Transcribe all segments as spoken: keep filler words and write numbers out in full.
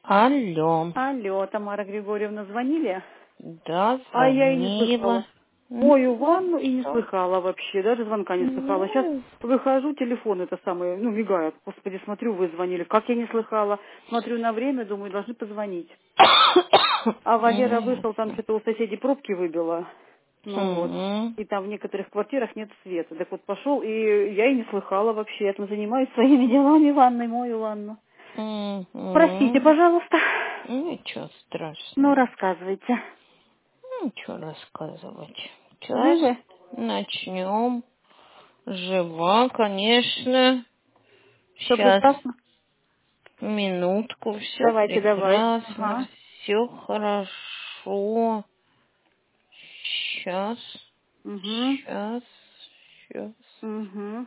Алло. Алло, Тамара Григорьевна, звонили? Да, А я и не звонила. слыхала. Мою Ну, ванну и не что? слыхала вообще, даже звонка не слыхала. Сейчас Ну, выхожу, телефон это самое, ну, мигает. Господи, смотрю, вы звонили. Как я не слыхала? Смотрю на время, думаю, должны позвонить. А Валера вышел, там что-то у соседей пробки выбило. Ну вот. Мгм. И там в некоторых квартирах нет света. Так вот пошел, и я и не слыхала вообще. Я там занимаюсь своими делами, ванной, мою ванну. Простите, Мгм. пожалуйста. Ничего Ну, страшного. рассказывайте. Ничего рассказывать. Сейчас Живы? начнем. Жива, конечно. Все Сейчас, прекрасно? минутку, все Давайте, давайте. прекрасно, Ага. все хорошо. Сейчас, Угу. сейчас, сейчас. Угу.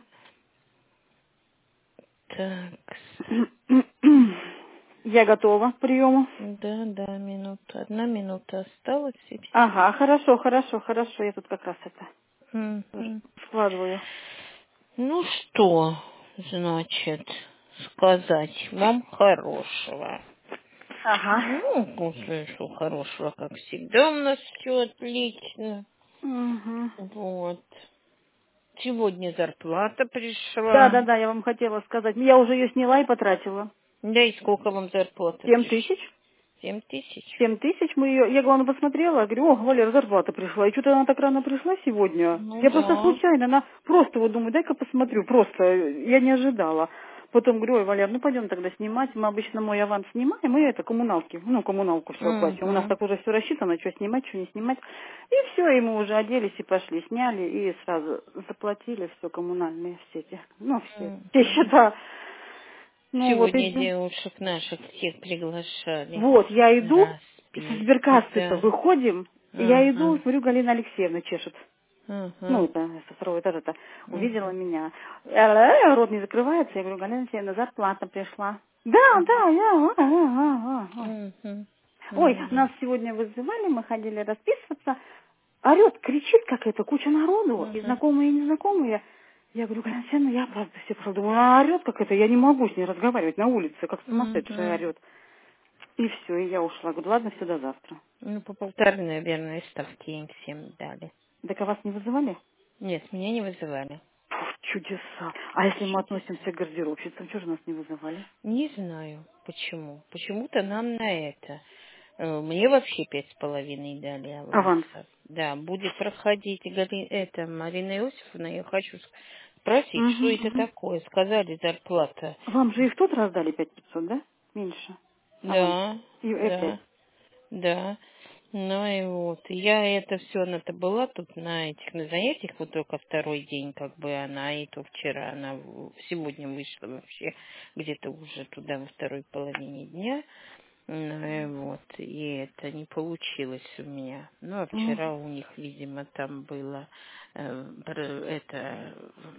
Так, Я готова к приему. да, да, минута. Одна минута осталась и все. Ага, хорошо, хорошо, хорошо. Я тут как раз это тоже Мгм. складываю. Ну что, значит, сказать вам хорошего. Ага. Ну, после что хорошего, как всегда, у нас все отлично. Угу. Вот. Сегодня зарплата Да, да, пришла. да, я вам хотела сказать. Я уже ее сняла и потратила. Да и сколько вам зарплата Семь пришла? тысяч. Семь тысяч. Семь тысяч мы ее... Я, главное, посмотрела, говорю, о, Валера, зарплата пришла. И что-то она так рано пришла сегодня. Ну Я просто да. случайно, она просто вот думаю, дай-ка посмотрю, просто, я не ожидала. Потом говорю, ой, Валер, ну пойдем тогда снимать. Мы обычно мой аванс снимаем, мы это, коммуналки, ну, коммуналку все оплачиваем. У нас Угу. так уже все рассчитано, что снимать, что не снимать. И все, и мы уже оделись и пошли, сняли, и сразу заплатили все коммунальные все эти, ну, все, все Угу. счета. Ну, вот Сегодня и... девушек наших всех приглашали. Вот, я иду, со Расписки, сберкассы-то да. выходим, и я иду, Ага. смотрю, Галина Алексеевна чешет. Ну, Ага. это со второго этажа-то. Увидела Угу. меня. Э, Рот не закрывается. Я говорю, Галина Алексеевна, зарплата пришла. Да, да, я. а, а, а, а, а». Угу. Ой, Угу. нас сегодня вызывали, мы ходили расписываться. Орет, кричит какая-то куча народу, и Угу. знакомые, и незнакомые. Я говорю, Галина Алексеевна, я правда все правда. Думаю, а орет как это, я не могу с ней разговаривать на улице, как сумасшедшая Угу. орет. И все, и я ушла. Говорю, ладно, все, до завтра. Ну, по полторы, наверное, ставки им всем дали. Так а вас не вызывали? Нет, меня не вызывали. Фу, чудеса. А если мы Чудеса. относимся к гардеробщицам, что же нас не вызывали? Не знаю, почему. Почему-то нам на это. Э, Мне вообще пять с половиной дали Аванс. аванса. Да, будет проходить Гали- это Марина Иосифовна, я хочу спросить, что Угу, это угу. такое? Сказали, зарплата. Вам же и в тот раз дали пять пятьсот, да? Меньше. Аванс. Да, И опять. да, да. Ну и вот, я это все, она-то была тут на этих, на занятиях, вот только второй день, как бы она, и то вчера, она в- сегодня вышла вообще где-то уже туда во второй половине дня. Ну и вот, и это не получилось у меня. Ну, а Угу. вчера у них, видимо, там было э, про- это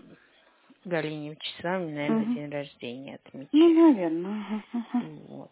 Галине Вячеславовне, наверное, Угу. день рождения Ну, отмечали. наверное. Угу. Вот.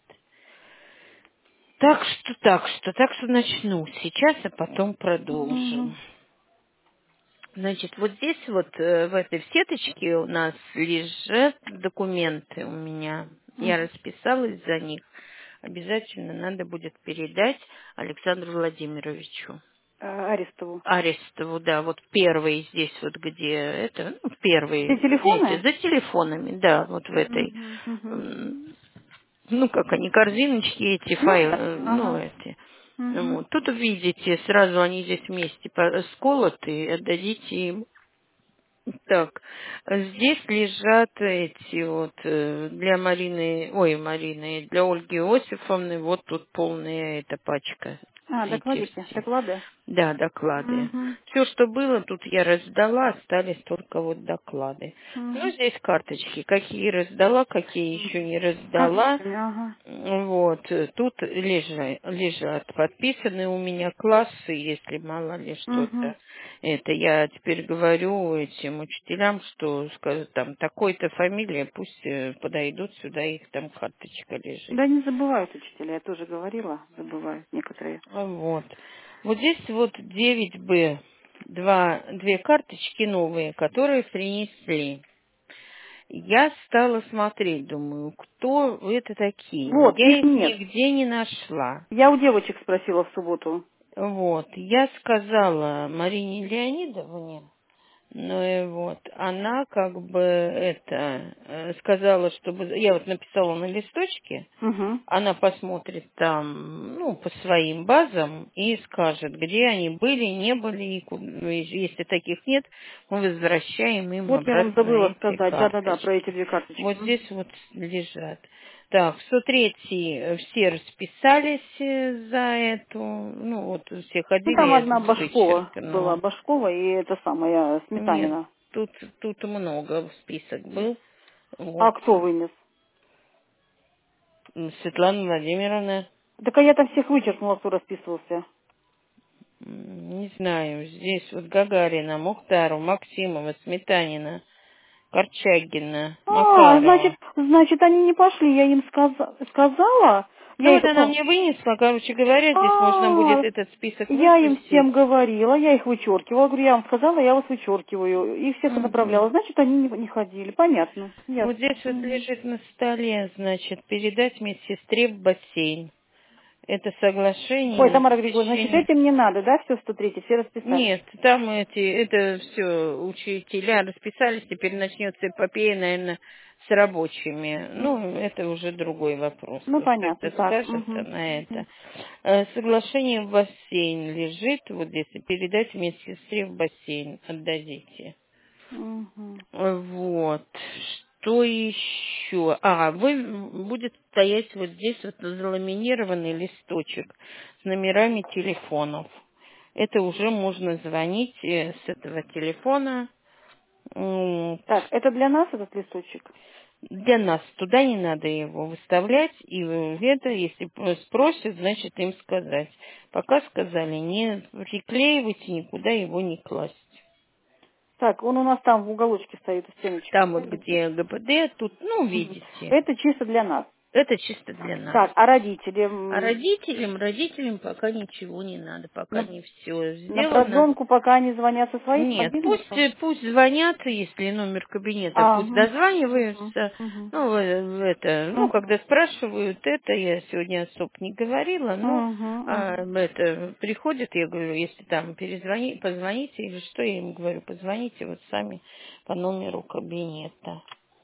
Так что, так что, так что начну сейчас, а потом Угу. продолжим. Значит, вот здесь вот, э, в этой сеточке у нас лежат документы у меня. Я Угу. расписалась за них. Обязательно надо будет передать Александру Владимировичу. Арестову. Арестову, да, вот первый здесь вот, где это, ну, Все первый, видите, телефоны? за телефонами, да, вот в этой, Угу. Угу. м, ну, как они, корзиночки эти, Ну, файлы, да. э, ну, Ага. эти. Угу. Вот. Тут увидите, сразу они здесь вместе по- сколоты, отдадите им. Так, здесь лежат эти вот э, для Марины, ой, Марины, для Ольги Иосифовны, вот тут полная эта пачка, А, эти докладите, все. доклады? Да, доклады. Угу. Все, что было, тут я раздала, остались только вот доклады. Ну, Угу. здесь карточки, какие раздала, какие еще не раздала. Карточками, ага. Вот, э, тут лежа- лежат подписаны у меня классы, если мало ли Угу. что-то. Это я теперь говорю этим учителям, что скажу, там такой-то фамилия, пусть э, подойдут сюда, их там карточка лежит. Да не забывают учителя, я тоже говорила, забывают некоторые. А Вот. Вот здесь вот девять бэ, два, две карточки новые, которые принесли. Я стала смотреть, думаю, кто это такие. Вот, Я их их нет. нигде не нашла. Я у девочек спросила в субботу. Вот, я сказала Марине Леонидовне, ну и вот, она как бы это э, сказала, чтобы я вот написала на листочке, Угу. она посмотрит там, ну, по своим базам и скажет, где они были, не были, и ку- ну, и если таких нет, мы возвращаем им Вот я вам обратно забыла эти сказать. Да-да-да, про эти карточки. две карточки. Вот здесь вот лежат. Так, в сто третий все расписались э, за эту, ну, вот все Ну, ходили, там я одна тут Башкова была. вычеркнула. Башкова и это самая Нет, Сметанина. тут, тут много список был. Вот. А кто вынес? Светлана Владимировна. Так а я там всех вычеркнула, кто расписывался. М, Не знаю, здесь вот Гагарина, Мухтару, Максимова, Сметанина, Корчагина, А, значит, Макарова. значит, они не пошли. Я им сказа- сказала. Ну Я их... вот она мне вынесла, короче говоря, здесь можно будет А, этот список я им выпустить. всем говорила, я их вычеркивала. Говорю, я вам сказала, я вас вычеркиваю. И всех Мгм. направляла. Значит, они не, не ходили. Понятно. Вот Ясно. здесь вот Мгм. лежит на столе, значит, передать медсестре в бассейн. Это соглашение Ой, на Тамара Григорьевна, значит, посещение. этим не надо, да, все сто три, все расписались? Нет, там эти, это все учителя расписались, теперь начнется эпопея, наверное, с рабочими. Ну, это уже другой вопрос. Ну, Вот понятно, это так. скажет Угу. она это. Э, Соглашение в бассейн лежит, вот здесь, и передать медсестре в бассейн отдадите. Угу. Вот. Что еще? А, вы будет стоять вот здесь вот заламинированный листочек с номерами телефонов. Это уже можно звонить э, с этого телефона. М, Так, это для нас этот листочек? Для нас туда не надо его выставлять, и э, это, если п- спросят, значит им сказать. Пока сказали, не приклеивайте, никуда его не класть. Так, он у нас там в уголочке стоит, у стеночки. Там вот где ГБД, тут, ну, Мгм. видите. Это чисто для нас. Это чисто для нас. Так, а родители А м, родителям, родителям пока ничего не надо, пока на, не все на сделано. продзвонку пока они звонят со своих Нет, мобильных? пусть, э, пусть звонят, если номер кабинета, А, пусть угу. Угу. дозваниваются. Угу. Ну, э, в это, ну, когда спрашивают это, я сегодня особо не говорила, но а, Угу. это приходят, я говорю, если там перезвони, позвоните или что, я им говорю, позвоните вот сами по номеру кабинета.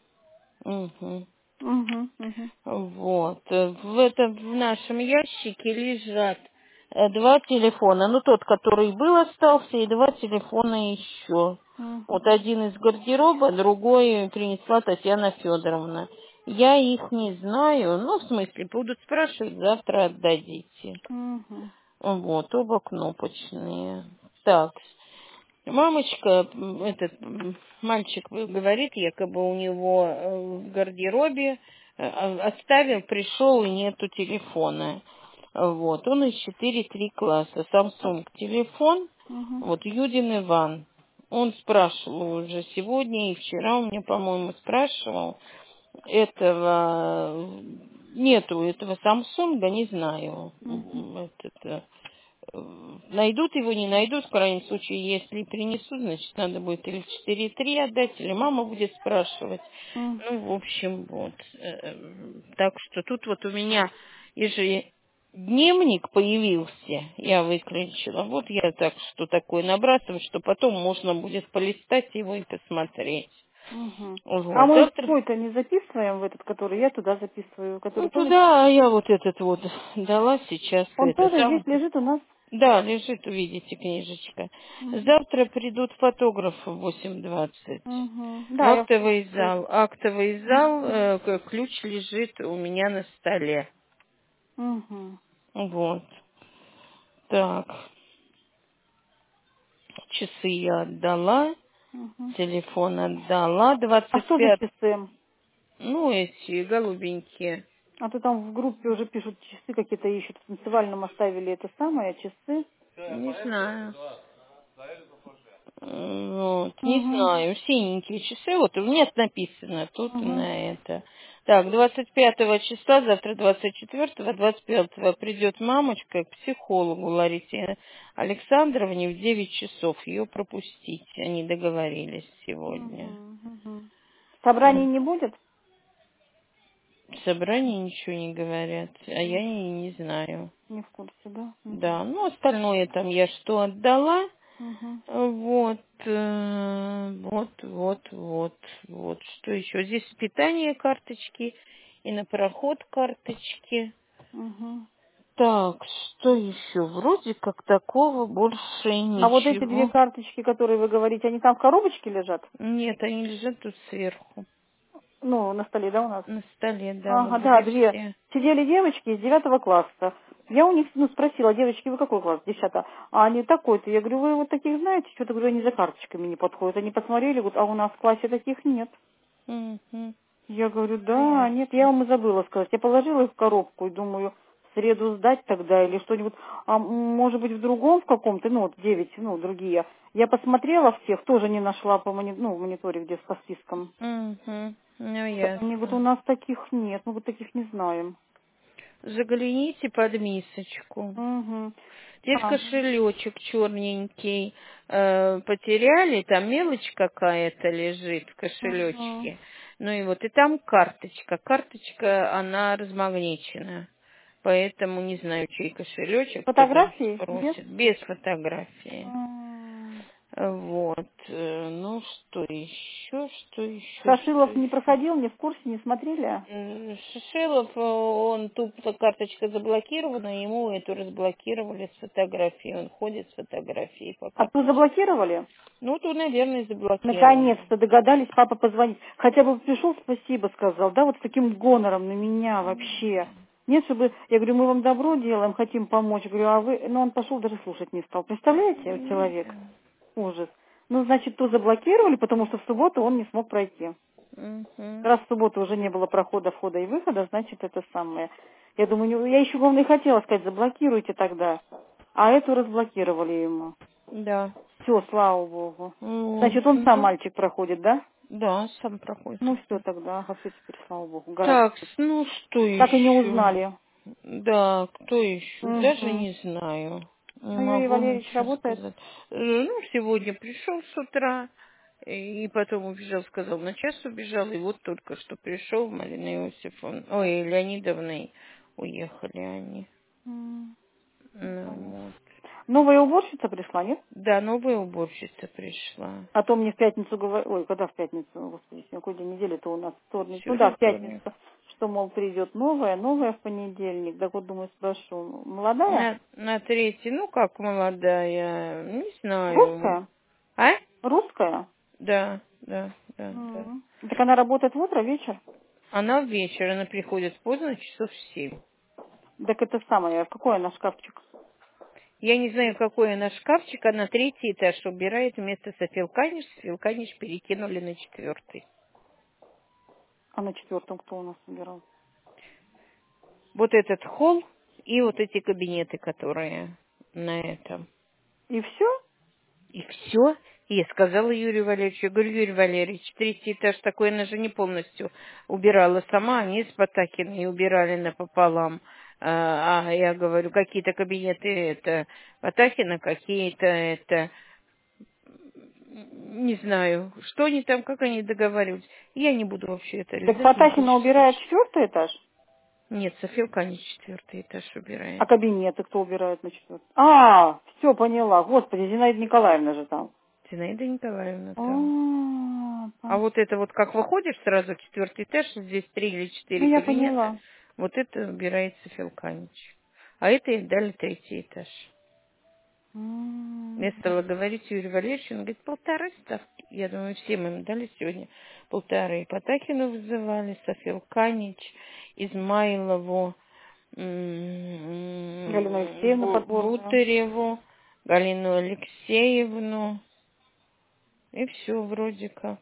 Угу. Угу. Угу. Вот. э, В, этом, в нашем ящике лежат э, два телефона. Ну, тот, который был, остался, и два телефона еще. Вот Угу. один из гардероба, другой принесла Татьяна Федоровна. Я их не знаю. Ну, в смысле, будут спрашивать, завтра отдадите. Угу. Вот, оба кнопочные. Так, мамочка, м, этот м, мальчик говорит, якобы у него э, в гардеробе э, а- оставил, пришел и нету телефона. Вот, он из четыре три класса. Samsung телефон, Угу. вот Юдин Иван. Он спрашивал уже сегодня и вчера у меня, по-моему, спрашивал. Этого нету, этого Samsung, не знаю. Угу. Этот, э, Э, найдут его, не найдут, в крайнем случае, если принесут, значит, надо будет или четыре три отдать, или мама будет спрашивать. Угу. Ну, в общем, вот. Э, Так что тут вот у меня ежедневник появился, я выключила. Вот я так что такое набрасываю, что потом можно будет полистать его и посмотреть. Угу. А Вот. мы Завтра, свой-то не записываем в этот, который я туда записываю, который, ну, помните, туда я вот этот вот дала сейчас он это тоже здесь сам. лежит у нас. Да, лежит, увидите, книжечка. Угу. Завтра придут фотографы в восемь двадцать. Угу. В Да, я актовый слышу. зал. Актовый зал, э, к- ключ лежит у меня на столе. Угу. Вот. Так. Часы я отдала. Угу. Телефон отдала. А Двадцать что за пять. часы? Ну, эти голубенькие. А то там в группе уже пишут, часы какие-то ищут. В танцевальном оставили это самое, часы. Не знаю. Вот, не Угу. знаю, синенькие часы, вот у меня написано тут Угу. на это. Так, двадцать пятого числа, завтра двадцать четвёртого, двадцать пятого придет мамочка к психологу Ларисе Александровне в девять часов. Ее пропустить, они договорились сегодня. Угу. Угу. Собраний не будет? Собрание ничего не говорят, а я и не знаю. Не в курсе, да? Да, ну остальное там я что отдала. Угу. Вот, э, вот, вот, вот, вот. Что еще? Здесь питание карточки и на проход карточки. Угу. Так, что еще? Вроде как такого больше А вот эти две ничего. карточки, которые вы говорите, они там в коробочке лежат? Нет, они лежат тут сверху. Ну, на столе, да, у нас? На столе, да, вот Ага, да, где две. все. Сидели девочки из девятого класса. Я у них, ну, спросила, девочки, вы какой класс? Десятый. А они такой-то. Я говорю, вы вот таких знаете? Что-то, говорю, они за карточками не подходят. Они посмотрели, говорят, а у нас в классе таких нет. Угу. Я говорю, да, Ясно. нет, я вам и забыла сказать. Я положила их в коробку и думаю, в среду сдать тогда или что-нибудь. А м, может быть в другом в каком-то, ну вот девять, ну другие. Я посмотрела всех, тоже не нашла по мони... ну, в мониторе, где по спискам. Угу. Ну, Они говорят, у ясно. нас таких нет, мы вот таких не знаем. Загляните под мисочку. Угу. Здесь А, кошелечек черненький э, потеряли, там мелочь какая-то лежит в угу. кошелечке. Ну и вот, и там карточка. Карточка, она размагничена. Поэтому не знаю, чей кошелечек, потом Фотографии? Нет? спросят. Без фотографии. М. Вот. э, Ну, что еще, что еще, что Шашилов не еще? проходил, не в курсе, не смотрели? М, Шишелов, э, он тут карточка заблокирована, ему эту разблокировали с фотографией. Он ходит с фотографией по А ту карточке. заблокировали? Ну, то, наверное, заблокировали. Наконец-то догадались папа позвонить. Хотя бы пришел, спасибо сказал, да, вот с таким гонором на меня вообще. Нет, чтобы, я говорю, мы вам добро делаем, хотим помочь. Говорю, а вы, ну он пошел, даже слушать не стал. Представляете, вот Ну, человек? да. Ужас. Ну, значит, то заблокировали, потому что в субботу он не смог пройти. Мгм. Раз в субботу уже не было прохода, входа и выхода, значит, это самое. Я думаю, не- я еще, главное, и хотела сказать, заблокируйте тогда. А эту разблокировали ему. Да. Все, слава богу. Значит, он Мгм. сам мальчик проходит, да? Да, сам проходит. Ну все тогда, ага, все теперь, слава богу, гораздо. Так, ну что Так и не еще? узнали. Да, кто еще? Даже Угу. не знаю. Не Ну, Юрий могу Валерьевич ничего работает? сказать. Э, Ну, сегодня пришел с утра, и потом убежал, сказал, на час убежал, и вот только что пришел, Марина Иосифовна, ой, Леонидовной уехали они. М, Ну, понятно. вот. Новая уборщица пришла, нет? Да, новая уборщица пришла. А то мне в пятницу говорили, ой, когда в пятницу, господи, сегодня какой день недели-то у нас вторник, ну да, Сегодня в пятницу, вторник. что, мол, придет новая, новая в понедельник. Так вот, думаю, спрошу, молодая? На, на третий, ну как молодая, не знаю. Русская? А? Русская? Да, да, да, да. М. Так она работает в утро, вечер? Она в вечер, она приходит поздно, часов в семь. Так это самое, какой она шкафчик? Я не знаю, какой она шкафчик, она третий этаж убирает вместо Софилканиш. Софилканиш перекинули на четвертый. А на четвертом кто у нас убирал? Вот этот холл и вот эти кабинеты, которые на этом. И все? И все. И я сказала Юрию Валерьевичу, я говорю, Юрий Валерьевич, третий этаж такой, она же не полностью убирала сама, они с Потакиной убирали напополам. А, а я говорю, какие-то кабинеты это Потахина, какие-то это, не знаю, что они там, как они договаривались. Я не буду вообще это Так лезать, не Потахина хочу убирает слушать. четвертый этаж? Нет, Софилка не четвертый этаж А убирает. кабинеты кто убирает на четвертый? А, все, поняла. Господи, Зинаида Николаевна же там. Зинаида Николаевна А, там. А пон- вот это вот, как выходишь сразу в четвертый этаж, здесь три или ну четыре я кабинета, поняла. вот это убирается Филканич. А это ей дали третий этаж. Я М. стала говорить Юрию Валерьевичу, он говорит, полторы ставки. Я думаю, всем им дали сегодня полторы. Потахину вызывали, Софилканич, Измайлову, Галину м, Алексеевну Бу- Подгорную. Бутыреву, Галину Алексеевну. И все вроде как.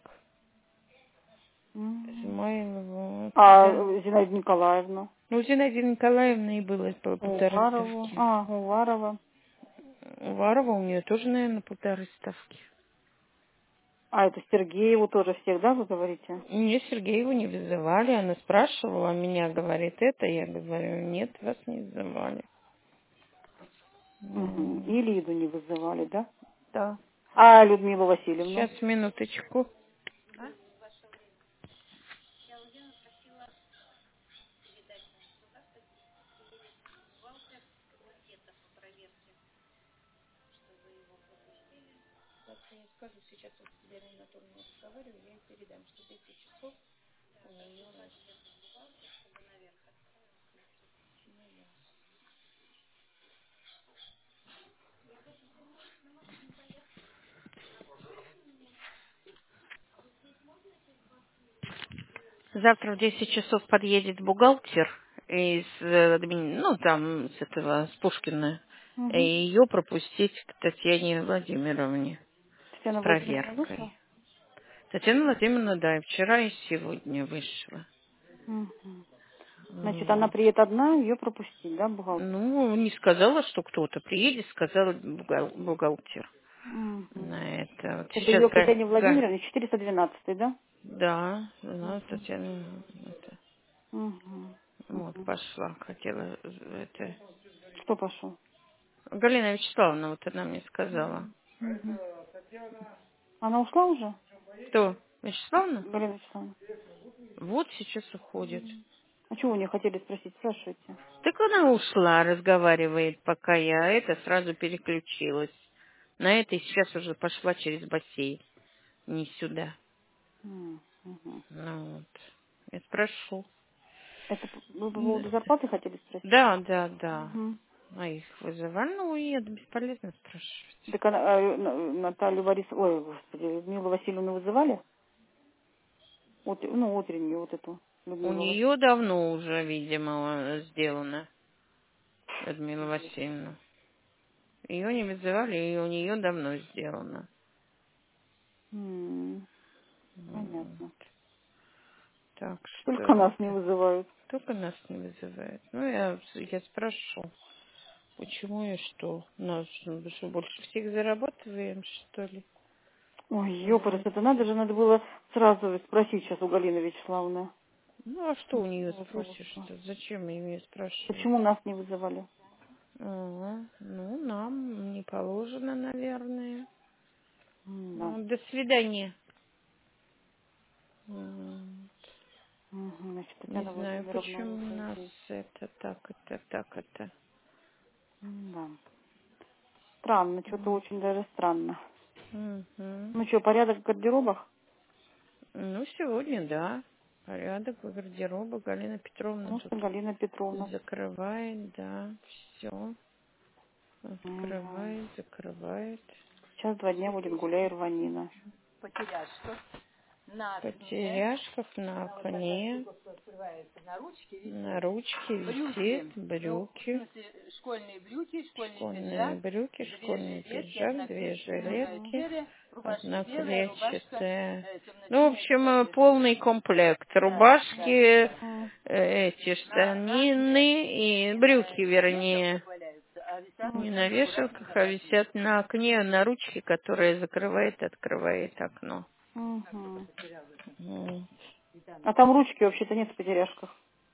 М. Измайлову, вот, А да. Зинаида Николаевна? Ну, у Зинаиды Николаевны и было по полторы Уварову. ставки. А, Уварова. У Варова у нее тоже, наверное, полторы ставки. А это Сергееву тоже всех, да, вы говорите? Мне Сергееву не вызывали, она спрашивала меня, говорит это, я говорю, нет, вас не вызывали. Угу. Ну, И Лиду не вызывали, да? да. А Людмилу Васильевну? Сейчас, минуточку. Завтра в десять часов подъедет бухгалтер из, э, админи- ну, там, с этого, с Пушкина, и Угу. ее пропустить к Татьяне Владимировне с Татьяна Владимировна вышла? проверкой. Татьяна Владимировна, да, и вчера, и сегодня вышла. Угу. Значит, она Вот. приедет одна, ее пропустить, да, бухгалтер? Ну, не сказала, что кто-то приедет, сказала бухгал- бухгалтер. Угу. На это. Вот Это сейчас ее к Га- Татьяне Га- Владимировне четыреста двенадцать, да? да, она Угу. Татьяна это, Угу. вот, Угу. пошла, хотела это. Кто пошел? Галина Вячеславовна, вот она мне сказала. Угу. Она ушла уже? Кто? Вячеславовна? Галина Вячеславовна. Вот сейчас уходит. А чего вы не хотели спросить? Спрашивайте. Так она ушла, разговаривает, пока я это сразу переключилась. На это и сейчас уже пошла через бассейн. Не сюда. М, Угу. Ну вот. Я спрошу. Это п- вы по Да, поводу зарплаты хотели спросить? да, да. да. Угу. А их вызывали, ну и это бесполезно спрашивать. Так она, а, Н- Наталью Борис, ой, господи, Людмилу Васильевну вызывали? Вот, ну, утреннюю вот эту У Людмилу Васильевну. нее давно уже, видимо, сделано, Людмила Васильевна. Ее не вызывали, и у нее давно сделано. М, Вот. Понятно. Так что Только нас не это вызывают. только нас не вызывает. Ну, я, я спрошу, почему и что. Нас ну, что, больше всех зарабатываем, что ли? Ой, ёпарас, Вот. это надо же, надо было сразу спросить сейчас у Галины Вячеславовны. Ну, а что у нее Вот, спросишь-то? Зачем ее спрашивать? почему нас не вызывали? Ага, ну, нам не положено, наверное. М, Да. Ну, до свидания. М, Мгм, Значит, Не Татьяна знаю, Владимировна почему уже нас здесь. это так, это так, это. М, Да. Странно, что-то очень даже странно. Мгм. Ну что, порядок в гардеробах? Ну, сегодня, да. Порядок в гардеробе. Галина Петровна Потому тут что Галина Петровна. закрывает, да, все. М, да. Открывает, закрывает. Сейчас два дня будет гуляй рванина. На потеряшках на окне, на ручке висит брюки, школьные брюки, школьный пиджак, две жилетки, одна клетчатая. Ну, в общем, э, полный комплект. Рубашки, М, э, эти штанины и брюки, вернее. Не на вешалках, а висят на окне, на ручке, которая закрывает и открывает окно. мгм. М. А там ручки вообще-то нет в потеряшках.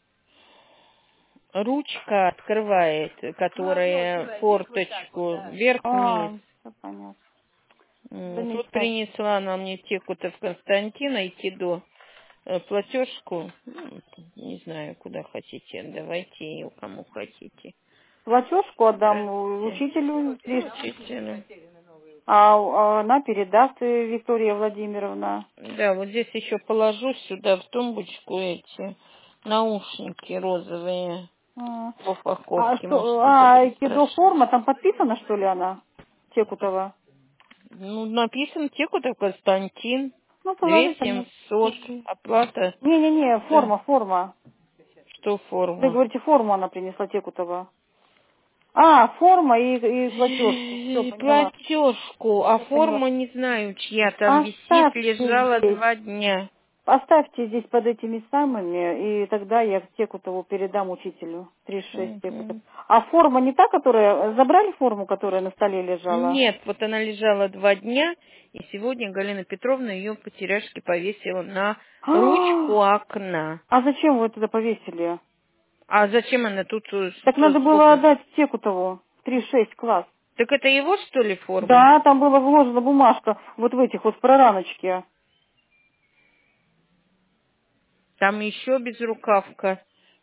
Ручка открывает, которая форточку вверх-вниз. А, все понятно. Да М, не Вот сейчас. принесла она мне Текутов Константина идти до э, платежку. Ну, не знаю, куда хотите. Давайте ее кому хотите. Платежку отдам Здравствуйте. учителю, Ну, лишь, учителю. а а она передаст э, Виктория Владимировна. Да, вот здесь еще положу сюда в тумбочку эти наушники розовые А, в а упаковке. Может, что, кто-то а будет кидо спрашивать. форма, там подписана, что ли, она? Текутова? Ну, написан Текутов Константин. Ну, Две положите мне. семьсот. Оплата. Не-не-не, Да. форма, форма. Что Вы форма? говорите, форму она принесла Текутова. А, форма и, и платежку. Все, Э, поняла. Платежку, а Все поняла. форма не знаю, чья там висит, Оставьте лежала здесь. два дня. Оставьте здесь под этими самыми, и тогда я Текутову передам учителю. тридцать шесть Текутов. Мгм. А форма не та, которая... Забрали форму, которая на столе лежала? Нет, вот она лежала два дня, и сегодня Галина Петровна ее потеряшки повесила на ручку А, окна. а зачем вы туда повесили? А зачем она тут э, Так что, надо было сколько? отдать Текутову в тридцать шесть класс. Так это его, что ли, форма? Да, там была вложена бумажка вот в этих вот прораночке. Там еще безрукавка.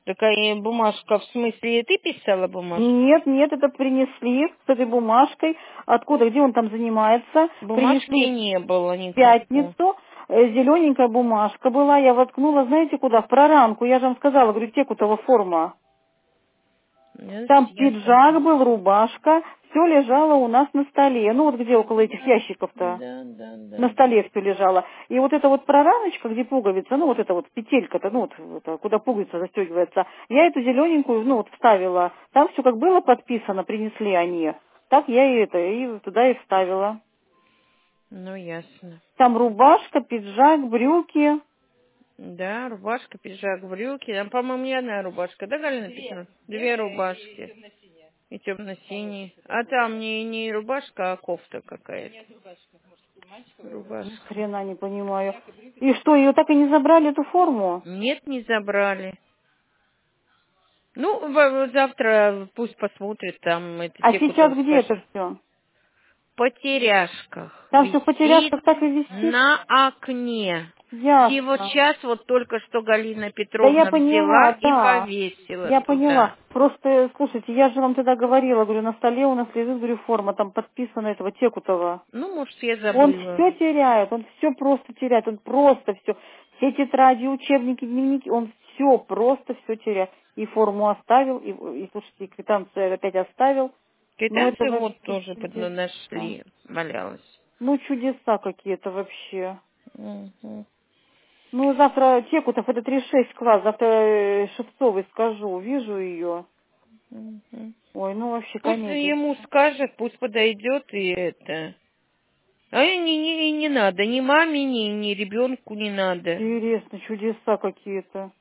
Такая бумажка, в смысле, ты писала бумажку? Нет, нет, это принесли с этой бумажкой. Откуда, где он там занимается? Бумажки Принесли не было в никакой. пятницу. Зелененькая бумажка была. Я воткнула, знаете, куда? В проранку. Я же вам сказала, говорю, Текутова форма. Я Там я пиджак был, рубашка. Все лежало у нас на столе. Ну, вот где около этих ящиков-то. Да, да, да. На столе все лежало. И вот эта вот прораночка, где пуговица, ну, вот эта вот петелька-то, ну, вот, вот, куда пуговица застегивается, я эту зелененькую, ну, вот вставила. Там все как было подписано, принесли они. Так я и это, и туда и вставила. Ну, ясно. Там рубашка, пиджак, брюки. Да, рубашка, пиджак, брюки. Там, по-моему, не одна рубашка, да, Галина Петровна? Две рубашки. И темно-синий. А там не, не рубашка, а кофта какая-то. Рубашка. Хрена не понимаю. И что, ее так и не забрали, эту форму? Нет, не забрали. Ну, в- завтра пусть посмотрит там это А те, сейчас кто где это спрашивает. все? В потеряшках. Там все в Висит потеряшках так и висит? на окне. Всего Ясно. час вот только что Галина Да я Петровна взяла поняла, и да. повесила Я туда. поняла. Просто, слушайте, я же вам тогда говорила, говорю, на столе у нас лежит, говорю, форма, там подписана этого Текутова. Ну, может, я Он забыла. все теряет, он все просто теряет, он просто все. Все тетради, учебники, дневники, он все, просто все теряет. И форму оставил, и, и слушайте, и квитанцию опять оставил. Ну, это Квитанцию вот вообще тоже под- чудеса. нашли, валялась. Ну, чудеса какие-то вообще. Мгм. Ну, завтра Текутов, это тридцать шесть класс, завтра э, Шевцовой скажу, вижу ее. Мгм. Ой, ну вообще Пусть комедия. ему скажет, пусть подойдет и это. А и не, не, не надо, ни маме, ни, ни ребенку не надо. Интересно, чудеса какие-то.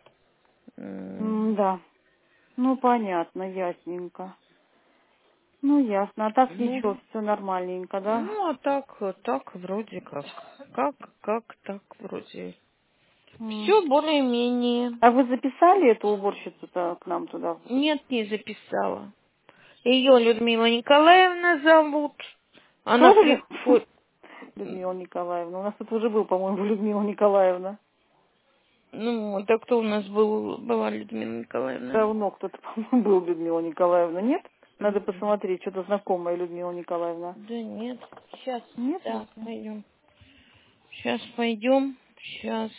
М. Да. Ну, понятно, ясненько. Ну, ясно. А так Ну, ничего, все нормальненько, да? ну, а так, так вроде как. Как, как так вроде. М. Все более-менее. А вы записали эту уборщицу-то к нам туда? Нет, не записала. Ее Людмила Николаевна зовут. Она Тоже Лю- приходит. Людмила Николаевна? У нас тут уже был, по-моему, Людмила Николаевна. Ну, это кто у нас был, была Людмила Николаевна? Давно кто-то, по-моему, был Людмила Николаевна. Нет? Надо посмотреть, что-то знакомое Людмила Николаевна. Да нет. Сейчас, Нет да, вообще? пойдем. Сейчас пойдем. Сейчас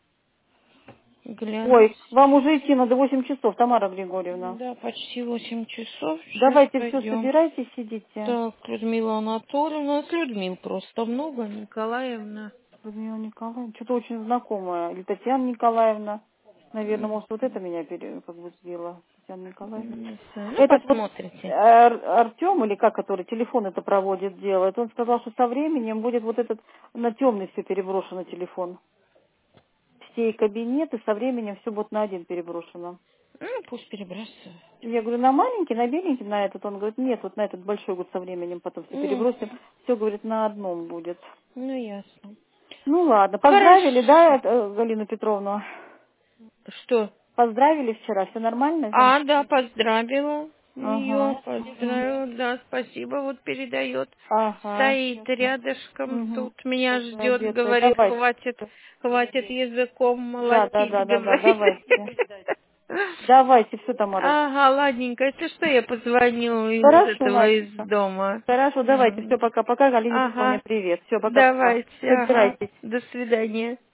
гляну. Ой, вам уже идти надо восемь часов, Тамара Григорьевна. Да, почти восемь часов. Сейчас Давайте все пойдем. собирайтесь, сидите. Так, Людмила Анатольевна. У нас Людмил просто много. Николаевна. Людмила Николаевна, что-то очень знакомое. Или Татьяна Николаевна. Наверное, М, может, вот это меня пере, как бы сбило. Татьяна Николаевна. Не знаю. Ну, Этот вот посмотрите. Ар- Артем, или как, который телефон это проводит, делает, он сказал, что со временем будет вот этот на темный все переброшено телефон. Все кабинеты со временем все будет на один переброшено. Ну, пусть перебрасывают. Я говорю, на маленький, на беленький, на этот. Он говорит, нет, вот на этот большой вот со временем потом все М, перебросим. Все, говорит, на одном будет. Ну, ясно. Ну ладно, поздравили, да, Хорошо. э, Галину Петровну? Что? Поздравили вчера, все нормально? А, да, поздравила ее, Ага. Мгм. поздравила, да, спасибо, вот передает. Ага. Стоит рядышком, Угу. тут меня ждет, Молодец. говорит, Давайте. хватит, хватит языком Да, да, молотить, да, да, да, говорит. давайте. Давайте, все, Тамара. Ага, ладненько, если что, я позвоню из Хорошо, этого, из Наденька. дома. Хорошо, давайте, М. все, пока-пока. Галине Петровне Ага, привет. Все, пока-пока. давайте, ага, Собирайтесь. до свидания.